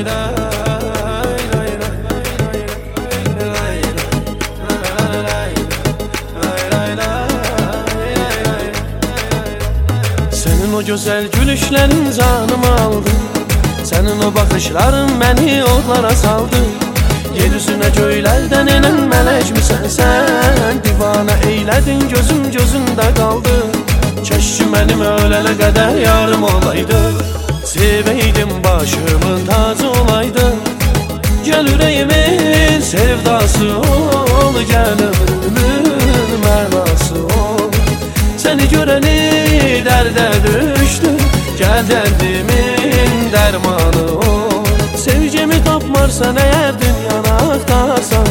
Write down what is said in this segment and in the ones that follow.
Senin o güzel gülüşlerin canımı aldı, senin o bakışların beni oğlara saldı. Yeryüzüne göylerden enen melek misən sen? Divana eyledin gözüm gözünde kaldı. Keşke benim ölene kadar yarım olaydı, seveydim başımın tacı olaydı. Gel yüreğimin sevdası ol, gel ömrümün mənası ol. Seni göreni derde düştü, gel derdimin dermanı ol. Sevgimi tapmarsan eğer dünyana aktarsan,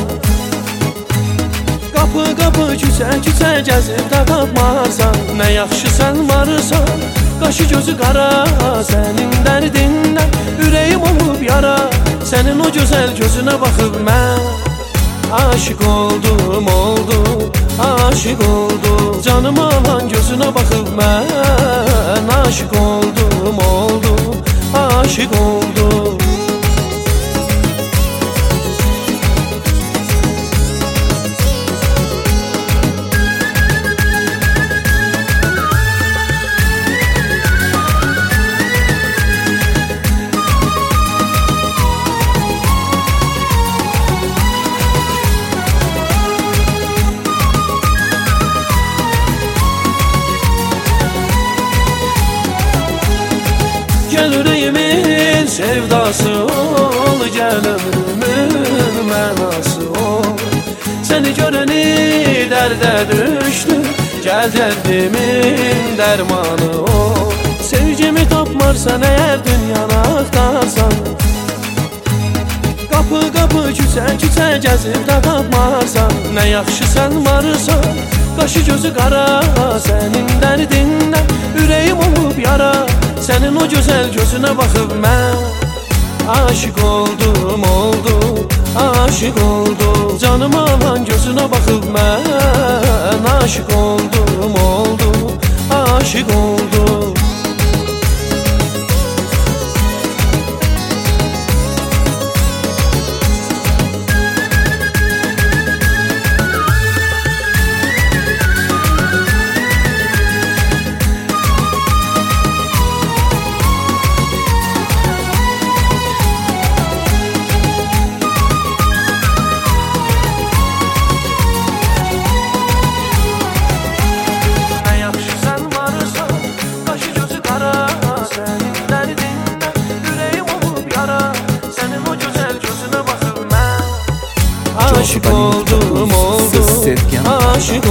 kapı kapı küçə küçə gəzib də tapmarsan, nə yaxşı sən varsan, qaşı gözü qara sənin dərdindən ürəyim olub yara. Sənin o gözəl gözünə baxıb mən aşık oldum, aşık oldum. Canımı alan gözünə baxıb mən aşık oldum, aşık oldum. Gel yüreğimin sevdası ol, gel ömrümün mənası ol. Seni göreni derde düştü, gel derdimin dermanı ol. Sevgimi tapmarsan eğer dünyana aktarsan, kapı kapı küçə küçə gəzib də tapmarsan, nə yaxşı sən varsan, qaşı gözü qara sənin dərdindən ürəyim olub yara. Senin o güzel gözüne bakıp ben aşık oldum, aşık oldum. Canımı alan gözüne bakıp ben aşık oldum, aşık oldum. Aşık oldum, aşık